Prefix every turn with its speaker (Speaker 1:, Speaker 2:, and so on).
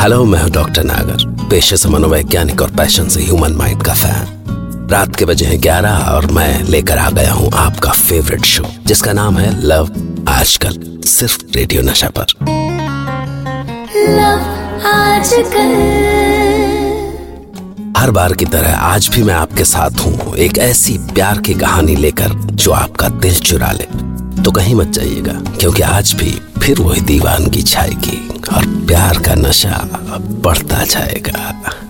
Speaker 1: Hello, मैं हूं doctor नागर, पेशे से मनोवैज्ञानिक और पैशन से ह्यूमन माइंड का फैन। रात के बजे हैं 11 और मैं लेकर आ गया हूं आपका फेवरेट शो जिसका नाम है लव आजकल, सिर्फ रेडियो नशा पर।
Speaker 2: लव आजकल।
Speaker 1: हर बार की तरह आज भी मैं आपके साथ हूं, एक ऐसी प्यार की कहानी लेकर जो आपका दिल चुरा ले। तो कहीं मत जाइएगा, क्योंकि आज भी फिर वही दीवानगी छाएगी और प्यार का नशा बढ़ता जाएगा।